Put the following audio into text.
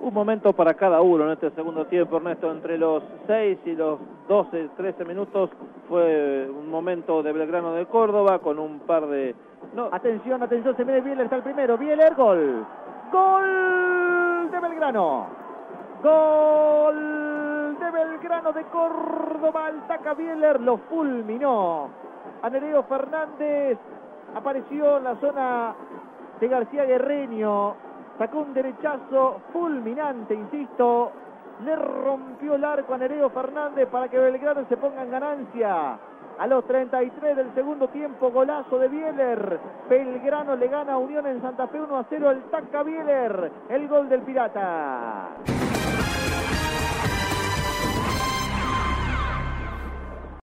Un momento para cada uno en este segundo tiempo, Ernesto, entre los 6 y los 12, 13 minutos fue un momento de Belgrano de Córdoba con un par de... No. Atención, se viene Bieler, está el primero, Bieler, gol. Gol de Belgrano. Gol de Belgrano de Córdoba, el Taca Bieler lo fulminó. A Nereo Fernández apareció en la zona de García Guerreño, sacó un derechazo fulminante, insisto, le rompió el arco a Nereo Fernández para que Belgrano se ponga en ganancia. A los 33 del segundo tiempo, golazo de Bieler. Belgrano le gana a Unión en Santa Fe 1-0 al Taca Bieler, el gol del Pirata.